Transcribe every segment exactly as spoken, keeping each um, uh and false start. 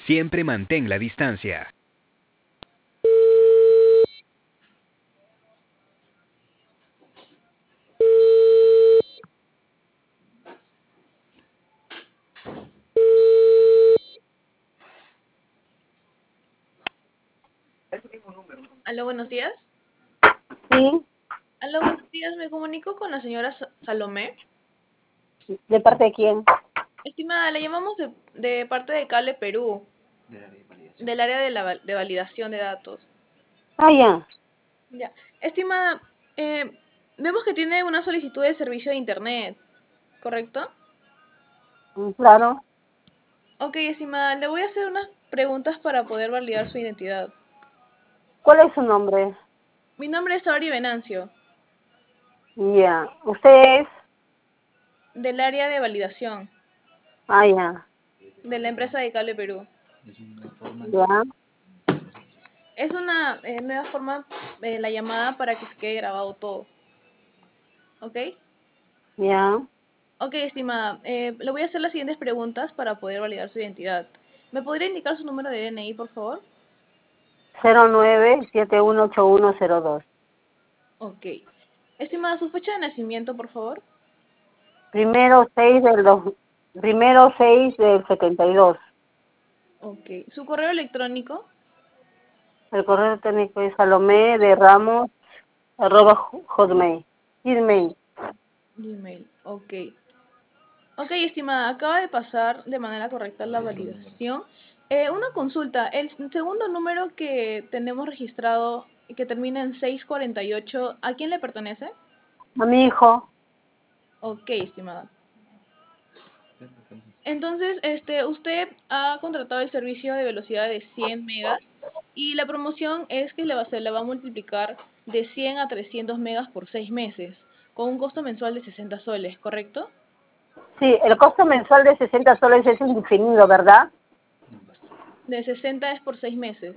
Siempre mantén la distancia. Aló, buenos días. Sí, Aló, buenos días. Me comunico con la señora Sa- Salomé. ¿de parte de quién? Estimada, le llamamos de, de parte de Cable Perú, del área de, la, val- de validación de datos. Ah, ya. Ya. Estimada, eh, vemos que tiene una solicitud de servicio de Internet, ¿correcto? Mm, claro. Ok, estimada, le voy a hacer unas preguntas para poder validar su identidad. ¿Cuál es su nombre? Mi nombre es Auri Venancio, Ya. ¿Usted es? del área de validación, Ah, ya. de la empresa de Cable Perú. Ya. Es una eh, nueva forma de la llamada para que se quede grabado todo, ¿ok? Ya. Ok, estimada, eh, le voy a hacer las siguientes preguntas para poder validar su identidad. ¿Me podría indicar su número de D N I, por favor? Cero nueve siete uno ocho uno cero dos. Ok. Estimada, su fecha de nacimiento, por favor. Primero seis del dos. Primero seis del setenta y dos. Ok. Su correo electrónico. El correo técnico es Salomé de Ramos arroba jo- hotmail. Gmail. Gmail. Ok. Ok, estimada, acaba de pasar de manera correcta la validación. Eh, una consulta. El segundo número que tenemos registrado, que termina en seiscientos cuarenta y ocho, ¿a quién le pertenece? A mi hijo. Ok, estimada. Entonces, este, usted ha contratado el servicio de velocidad de cien megas y la promoción es que le va, se le va a multiplicar de cien a trescientos megas por seis meses, con un costo mensual de sesenta soles, ¿correcto? Sí, el costo mensual de sesenta soles es indefinido, ¿verdad? De sesenta es por seis meses.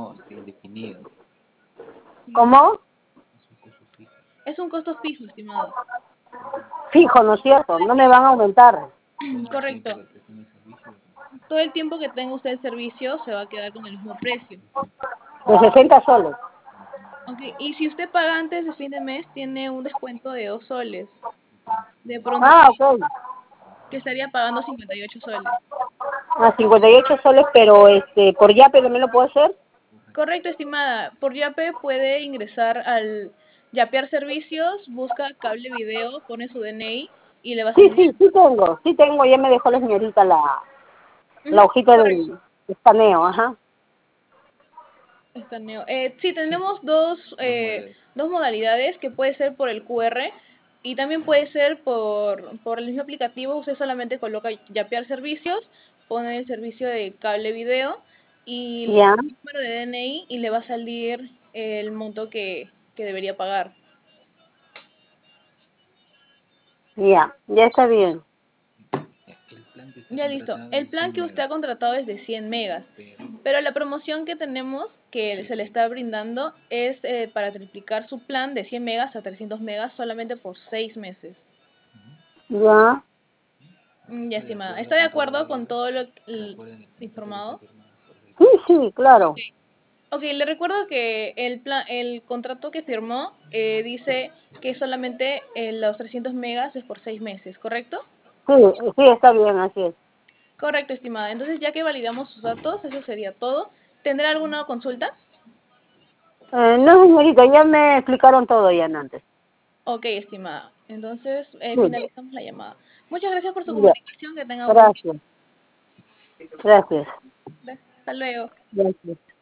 ¿Cómo? Es un costo fijo, estimado. Fijo, ¿no es cierto? No me van a aumentar. Correcto. Todo el tiempo que tenga usted el servicio se va a quedar con el mismo precio. De sesenta soles. Ok, y si usted paga antes de fin de mes, tiene un descuento de dos soles. De pronto, Ah, ok. que estaría pagando cincuenta y ocho soles. A cincuenta y ocho soles, pero este, por Yape también lo puedo hacer. Correcto, estimada. Por Yape puede ingresar al Yapear Servicios, busca cable video, pone su D N I y le va a Sí, salir. sí, sí tengo, sí tengo, ya me dejó la señorita la, Ujú, la hojita correcto. del escaneo, ajá. Escaneo. Eh, sí, tenemos dos, eh, dos modalidades que puede ser por el Q R y también puede ser por, por el mismo aplicativo. Usted solamente coloca Yapear Servicios, pone el servicio de cable video y Ya, el número de D N I y le va a salir el monto que, que debería pagar. ya, ya está bien. Ya listo. El plan que usted ha contratado es de cien megas, pero la promoción que tenemos que se le está brindando es eh, para triplicar su plan de cien megas a trescientos megas solamente por seis meses. Ya, Mm, Ya, estimada. ¿Está de acuerdo con todo lo l- informado? sí, sí, Ok. claro. Ok, le recuerdo que el plan, el contrato que firmó eh, dice que solamente eh, los trescientos megas es por seis meses, ¿correcto? Sí, sí, está bien, así es. Correcto, estimada. Entonces, ya que validamos sus datos, eso sería todo. ¿Tendrá alguna consulta? Eh, no, señorita, ya me explicaron todo ya antes. Ok, estimada. Entonces, eh, Sí, finalizamos la llamada. Muchas gracias por su ya, comunicación. Que tenga un buen día. gracias, gracias, Hasta luego. gracias.